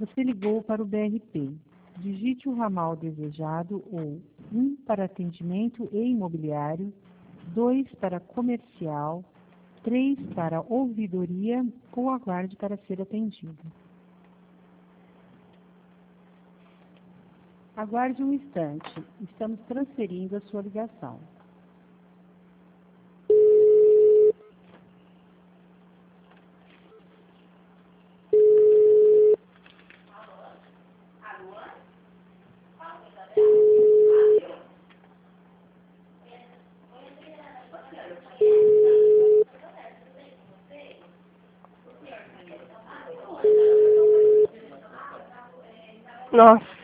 Você ligou para o BRP. Digite o ramal desejado ou 1 para atendimento e imobiliário, 2 para comercial, 3 para ouvidoria ou aguarde para ser atendido. Aguarde um instante. Estamos transferindo a sua ligação. Nossa.